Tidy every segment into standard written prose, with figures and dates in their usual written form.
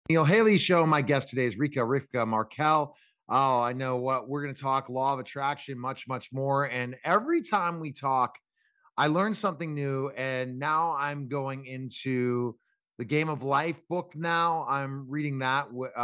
Neil Haley Show. My guest today is Rivka Markel. Oh, I know what we're going to talk law of attraction, much more. And every time we talk, I learn something new. And now I'm going into the Game of Life book. Now I'm reading that.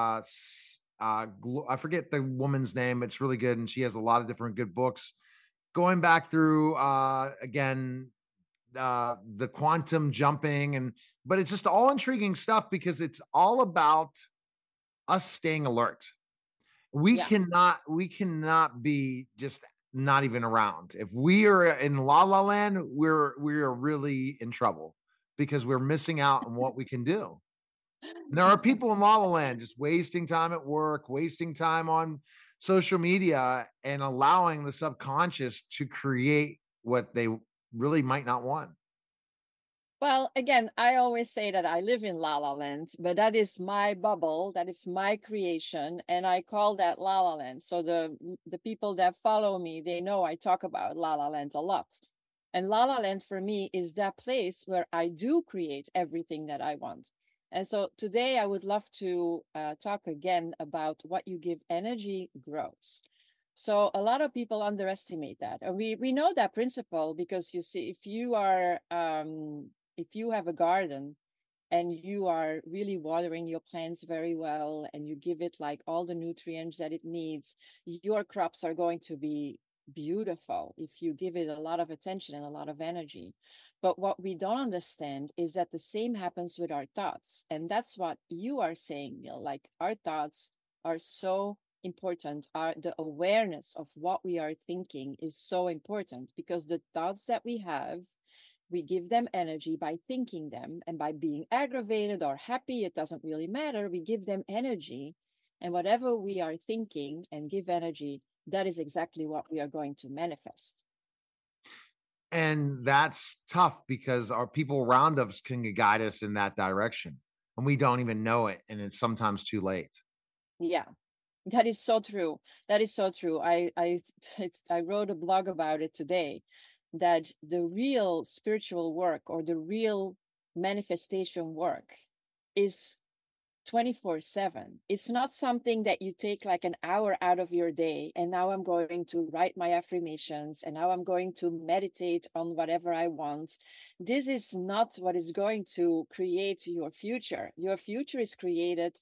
I forget the woman's name. It's really good. And she has a lot of different good books. Going back through again, the quantum jumping, but it's just all intriguing stuff because it's all about us staying alert. we Yeah. cannot we cannot be just not even around. If we are in la la land, we are really in trouble because we're missing out on what we can do. And there are people in la la land just wasting time at work, wasting time on social media, and allowing the subconscious to create what they really might not want. Well, again, I always say that I live in La La Land, but that is my bubble, that is my creation, and I call that La La Land. So the people that follow me, they know I talk about La La Land a lot. And La La Land for me is that place where I do create everything that I want. And so today I would love to talk again about what you give energy grows. So a lot of people underestimate that. And we know that principle because you see, if you have a garden and you are really watering your plants very well and you give it like all the nutrients that it needs, your crops are going to be beautiful if you give it a lot of attention and a lot of energy. But what we don't understand is that the same happens with our thoughts. And that's what you are saying, Neil. Like our thoughts are so important. The awareness of what we are thinking is so important because the thoughts that we give them energy by thinking them, and by being aggravated or happy, it doesn't really matter. We give them energy, and whatever we are thinking and give energy, that is exactly what we are going to manifest. And that's tough because our people around us can guide us in that direction and we don't even know it. And it's sometimes too late. Yeah, that is so true. That is so true. I wrote a blog about it today, that the real spiritual work or the real manifestation work is 24/7. It's not something that you take like an hour out of your day and now I'm going to write my affirmations and now I'm going to meditate on whatever I want. This is not what is going to create your future. Your future is created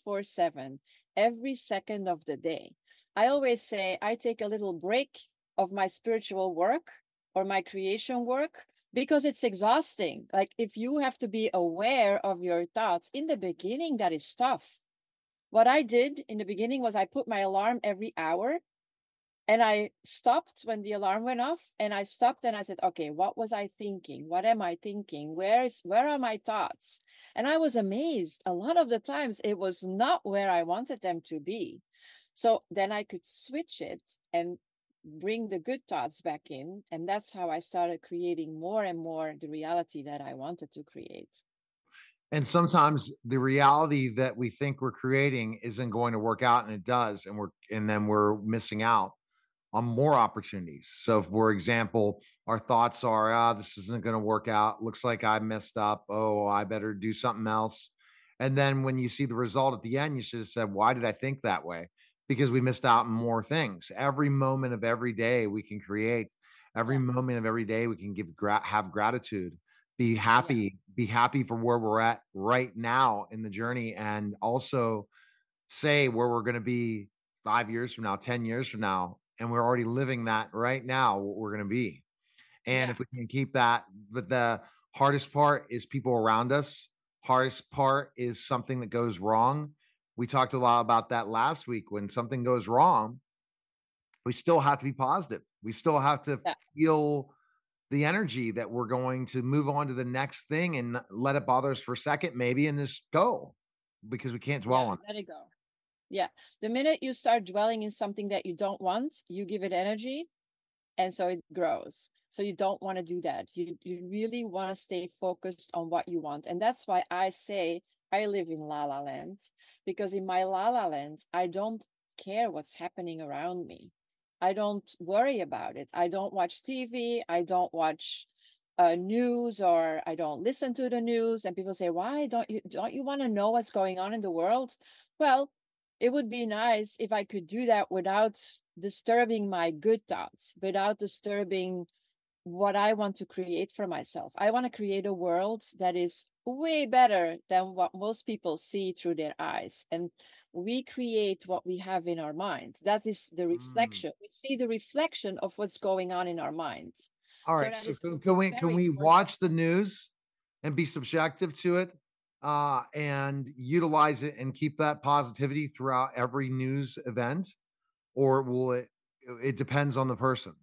24/7, every second of the day. I always say I take a little break of my spiritual work or my creation work because it's exhausting. Like if you have to be aware of your thoughts in the beginning, that is tough. What I did in the beginning was I put my alarm every hour and I stopped when the alarm went off, and I stopped and I said, okay, what was I thinking? What am I thinking? Where are my thoughts? And I was amazed. A lot of the times it was not where I wanted them to be. So then I could switch it and bring the good thoughts back in. And that's how I started creating more and more the reality that I wanted to create. And sometimes the reality that we think we're creating isn't going to work out, and it does. And then we're missing out on more opportunities. So, for example, our thoughts are, this isn't going to work out. Looks like I messed up. Oh, I better do something else. And then when you see the result at the end, you should have said, why did I think that way? Because we missed out on more things. Every moment of every day we can create. Every Yeah. moment of every day we can have gratitude. Yeah. Be happy for where we're at right now in the journey, and also say where we're going to be 5 years from now, 10 years from now, and we're already living that right now, what we're going to be. And Yeah. if we can keep that, but the hardest part is people around us. Hardest part is something that goes wrong. We talked a lot about that last week. When something goes wrong, we still have to be positive. We still have to Yeah. feel the energy that we're going to move on to the next thing and let it bother us for a second, maybe, and just go, because we can't dwell Yeah. on it. Let it go. Yeah. The minute you start dwelling in something that you don't want, you give it energy, and so it grows. So you don't want to do that. You really want to stay focused on what you want. And that's why I say I live in La La Land, because in my La La Land, I don't care what's happening around me. I don't worry about it. I don't watch TV. I don't watch news, or I don't listen to the news. And people say, why don't you want to know what's going on in the world? Well, it would be nice if I could do that without disturbing my good thoughts, without disturbing what I want to create for myself. I want to create a world that is way better than what most people see through their eyes. And we create what we have in our mind. That is the Mm. reflection. We see the reflection of what's going on in our minds. All So right. that So is can very we important. watch the news and be subjective to it, and utilize it and keep that positivity throughout every news event, or will it? It depends on the person.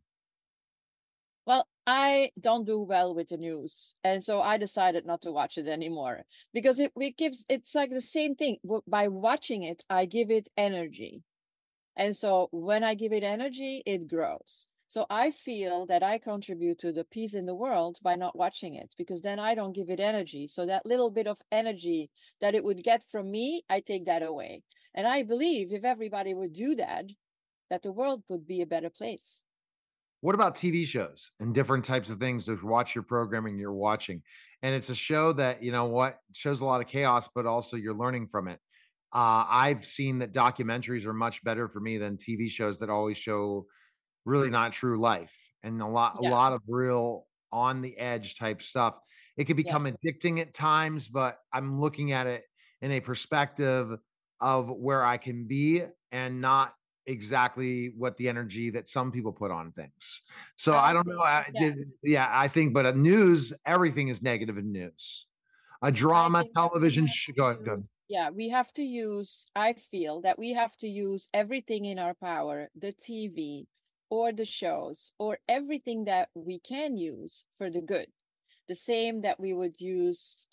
Well, I don't do well with the news. And so I decided not to watch it anymore because it's like the same thing. By watching it, I give it energy. And so when I give it energy, it grows. So I feel that I contribute to the peace in the world by not watching it because then I don't give it energy. So that little bit of energy that it would get from me, I take that away. And I believe if everybody would do that, that the world would be a better place. What about TV shows and different types of things to watch your programming you're watching? And it's a show that, you know what, shows a lot of chaos, but also you're learning from it. I've seen that documentaries are much better for me than TV shows that always show really not true life and a Yeah, lot of real on the edge type stuff. It can yeah. become addicting at times, but I'm looking at it in a perspective of where I can be and not exactly what the energy that some people put on things. So I I don't know. think, yeah, Yeah, I think, but a news, everything is negative in news. A I drama, think that we television, have to go ahead, go use, ahead. yeah, we have to use, I feel that we have to use everything in our power, the TV or the shows or everything that we can use for the good. The same that we would use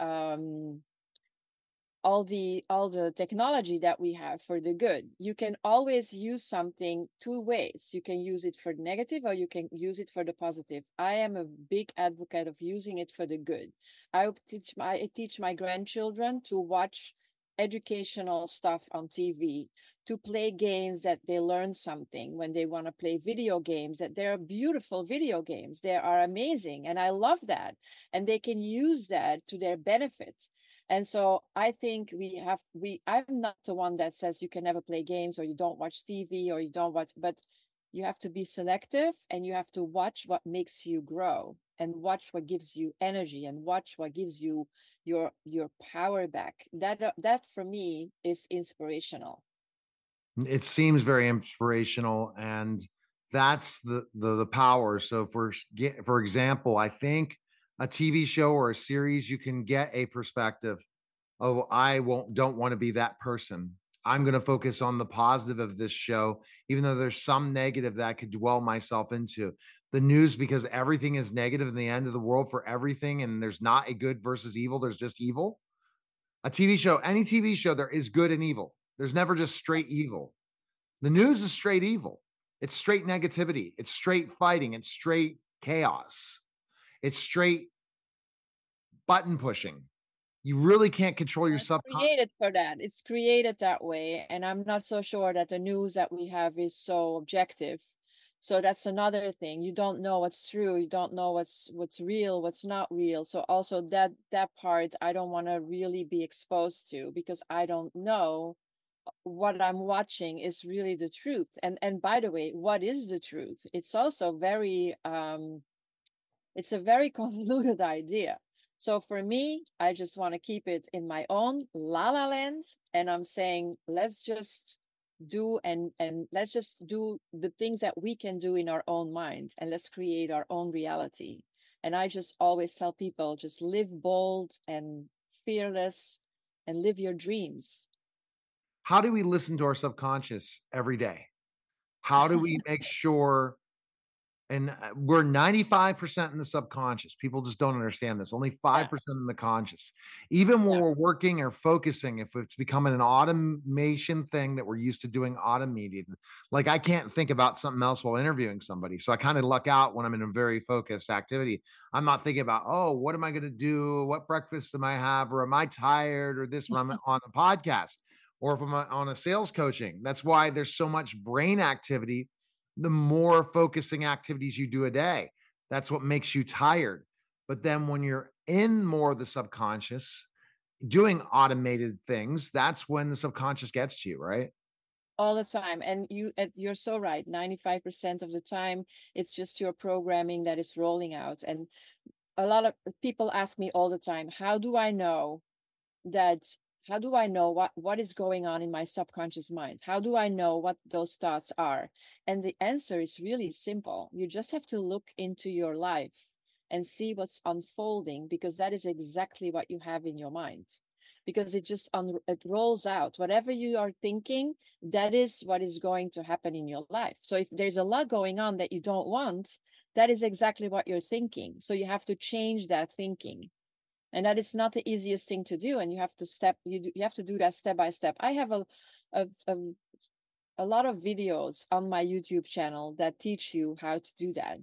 all the technology that we have for the good. You can always use something two ways. You can use it for negative or you can use it for the positive. I am a big advocate of using it for the good. I teach my grandchildren to watch educational stuff on TV, to play games that they learn something. When they want to play video games, that they're beautiful video games, they are amazing, and I love that, and they can use that to their benefit. And so I think I'm not the one that says you can never play games or you don't watch TV or you don't watch, but you have to be selective and you have to watch what makes you grow and watch what gives you energy and watch what gives you your power back. That for me is inspirational. It seems very inspirational, and that's the power. So for example, I think a TV show or a series, you can get a perspective. Oh, I won't don't want to be that person. I'm going to focus on the positive of this show, even though there's some negative that I could dwell myself into. The news, because everything is negative in the end of the world for everything, and there's not a good versus evil, there's just evil. A TV show, any TV show, there is good and evil. There's never just straight evil. The news is straight evil. It's straight negativity. It's straight fighting. It's straight chaos. It's straight button pushing. You really can't control your It's subconscious. created for that. It's created that way. And I'm not so sure that the news that we have is so objective. So that's another thing. You don't know what's true. You don't know what's real, what's not real. So also that part I don't want to really be exposed to because I don't know what I'm watching is really the truth. And by the way, what is the truth? It's also very it's a very convoluted idea. So for me, I just want to keep it in my own la la land. And I'm saying, let's just let's just do the things that we can do in our own mind and let's create our own reality. And I just always tell people just live bold and fearless and live your dreams. How do we listen to our subconscious every day? How do we make sure? And we're 95% in the subconscious. People just don't understand this. Only Yeah, 5% in the conscious. Even when yeah. we're working or focusing, if it's becoming an automation thing that we're used to doing automated, like I can't think about something else while interviewing somebody. So I kind of luck out when I'm in a very focused activity. I'm not thinking about, oh, what am I going to do? What breakfast am I have? Or am I tired? Or this when I'm on a podcast or if I'm on a sales coaching. That's why there's so much brain activity the more focusing activities you do a day. That's what makes you tired. But then when you're in more of the subconscious, doing automated things, that's when the subconscious gets to you, right? All the time. And you're so right. 95% of the time, it's just your programming that is rolling out. And a lot of people ask me all the time, that how do I know what is going on in my subconscious mind? How do I know what those thoughts are? And the answer is really simple. You just have to look into your life and see what's unfolding, because that is exactly what you have in your mind. Because it rolls out whatever you are thinking. That is what is going to happen in your life. So if there's a lot going on that you don't want, that is exactly what you're thinking. So you have to change that thinking, and that is not the easiest thing to do. And you have to you have to do that step by step. I have a, a a lot of videos on my YouTube channel that teach you how to do that.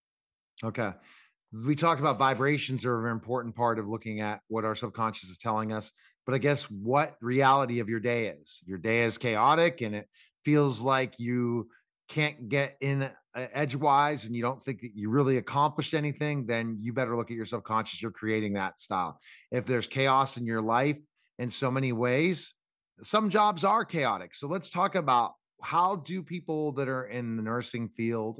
Okay. We talked about vibrations are an important part of looking at what our subconscious is telling us. But I guess what reality of your day is. Your day is chaotic and it feels like you can't get in edgewise and you don't think that you really accomplished anything, then you better look at your subconscious. You're creating that style. If there's chaos in your life in so many ways, some jobs are chaotic. So let's talk about how do people that are in the nursing field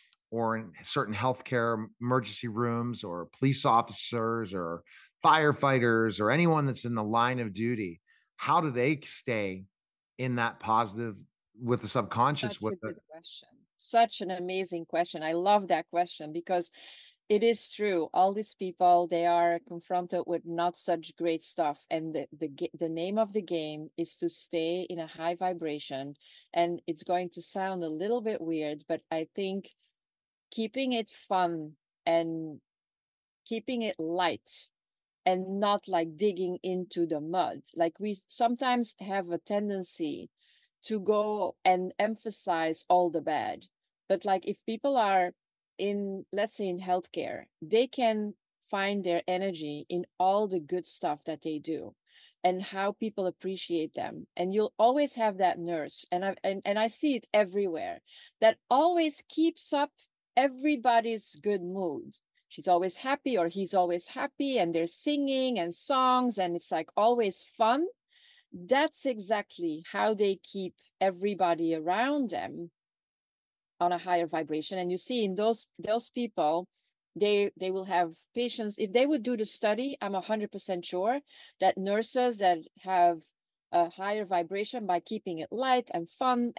or in certain healthcare emergency rooms or police officers or firefighters or anyone that's in the line of duty, how do they stay in that positive with the subconscious Such with a the good question. Such an amazing question. I love that question, because it is true. All these people, they are confronted with not such great stuff. And the name of the game is to stay in a high vibration. And it's going to sound a little bit weird, but I think keeping it fun and keeping it light and not like digging into the mud. Like we sometimes have a tendency to go and emphasize all the bad. But like if people are in, let's say in healthcare, they can find their energy in all the good stuff that they do and how people appreciate them. And you'll always have that nurse, and I see it everywhere, that always keeps up everybody's good mood. She's always happy or he's always happy, and they're singing and songs, and it's like always fun. That's exactly how they keep everybody around them on a higher vibration. And you see in those people, they will have patients. If they would do the study, I'm 100% sure that nurses that have a higher vibration by keeping it light and fun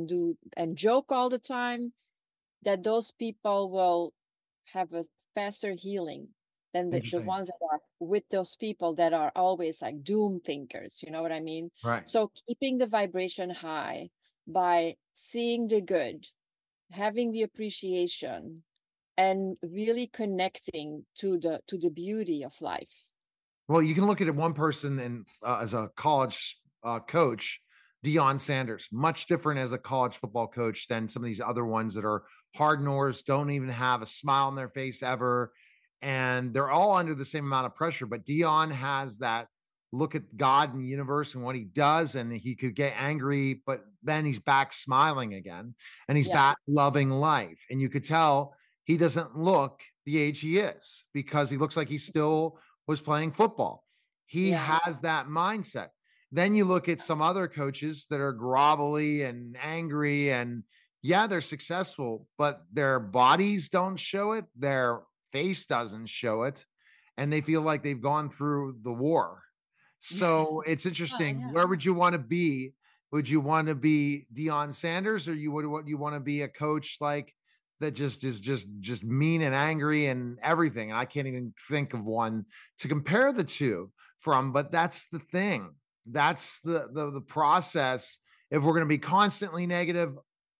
and joke all the time, that those people will have a faster healing than the interesting, ones that are with those people that are always like doom thinkers. You know what I mean? right? So keeping the vibration high by seeing the good, having the appreciation, and really connecting to the beauty of life. Well, you can look at it one person and as a college coach, Deion Sanders, much different as a college football coach than some of these other ones that are hard nosed, don't even have a smile on their face ever, and they're all under the same amount of pressure. But Deion has that look at God and the universe and what he does, and he could get angry, but then he's back smiling again, and he's Yeah, back loving life, and you could tell he doesn't look the age he is because he looks like he still was playing football. He yeah, has that mindset. Then you look at some other coaches that are grovelly and angry, and yeah, they're successful, but their bodies don't show it, their face doesn't show it, and they feel like they've gone through the war. yeah. So it's Oh, interesting. yeah. Where would you want to be? Would you want to be Deion Sanders, or you want to be a coach like that just is just mean and angry and everything? And I can't even think of one to compare the two from. But that's the thing. That's the process. If we're going to be constantly negative,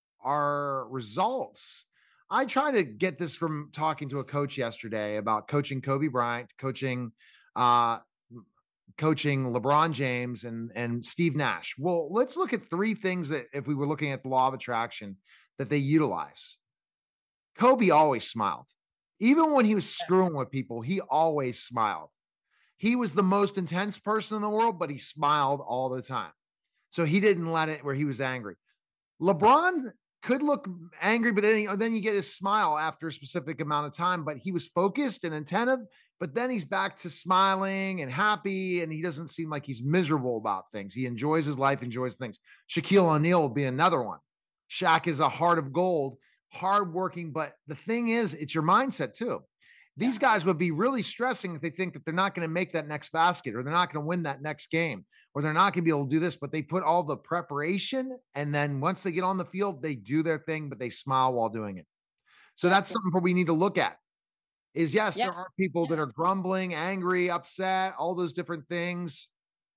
our results. I try to get this from talking to a coach yesterday about coaching Kobe Bryant, uh, coaching LeBron James and Steve Nash. Well, let's look at three things that if we were looking at the law of attraction that they utilize. Kobe always smiled. Even when he was screwing with people, he always smiled. He was the most intense person in the world, but he smiled all the time. So he didn't let it where he was angry. LeBron could look angry, but then you get his smile after a specific amount of time. But he was focused and attentive. But then he's back to smiling and happy, and he doesn't seem like he's miserable about things. He enjoys his life, enjoys things. Shaquille O'Neal will be another one. Shaq is a heart of gold, hardworking. But the thing is, it's your mindset too. These guys would be really stressing if they think that they're not going to make that next basket, or they're not going to win that next game, or they're not going to be able to do this. But they put all the preparation, and then once they get on the field, they do their thing, but they smile while doing it. So that's something we need to look at. Is yes, Yeah. there are people that are grumbling, angry, upset, all those different things.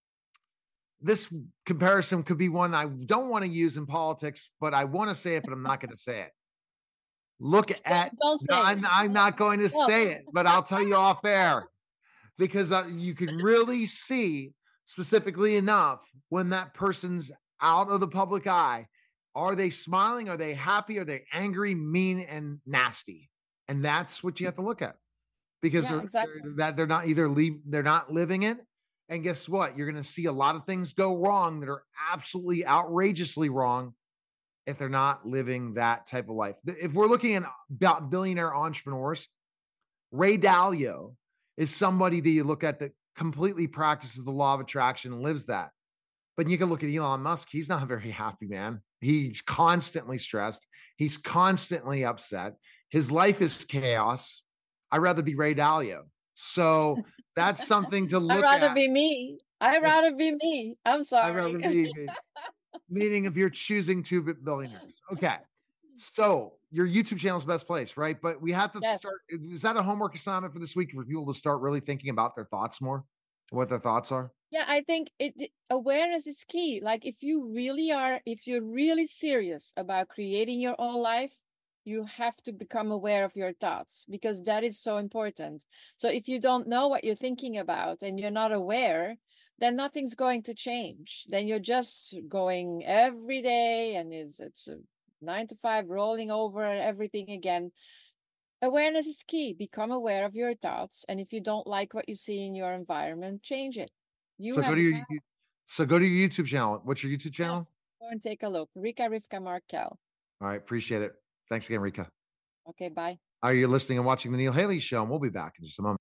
This comparison could be one I don't want to use in politics, but I want to say it, but I'm not going to say it. Look at, Don't no, say it. I'm not going to No. say it, but I'll tell you off air, because you can really see specifically enough when that person's out of the public eye. Are they smiling? Are they happy? Are they angry, mean, and nasty? And that's what you have to look at, because Yeah, exactly. they're not they're not living it. And guess what? You're going to see a lot of things go wrong that are absolutely outrageously wrong if they're not living that type of life. If we're looking at about billionaire entrepreneurs, Ray Dalio is somebody that you look at that completely practices the law of attraction and lives that. But you can look at Elon Musk. He's not a very happy man. He's constantly stressed. He's constantly upset. His life is chaos. I'd rather be Ray Dalio. So that's something to I'd look rather at. be me. I'd rather be me. I'm I'd rather sorry. be me. Meaning if you're choosing to be billionaires. Okay. So your YouTube channel is the best place, right? But we have to Yes. start. Is that a homework assignment for this week for people to start really thinking about their thoughts more, what their thoughts are? Yeah, I think awareness is key. Like if you're really serious about creating your own life, you have to become aware of your thoughts, because that is so important. So if you don't know what you're thinking about and you're not aware, then nothing's going to change. Then you're just going every day, and it's a 9 to 5 rolling over everything again. Awareness is key. Become aware of your thoughts, and if you don't like what you see in your environment, change it. You So go have to the your power. go to your YouTube channel. What's your YouTube channel? Yes. Go and take a look. Rika Rivka Markel. All right, appreciate it. Thanks again, Rika. Okay, bye. Are you listening and watching the Neil Haley Show? And we'll be back in just a moment.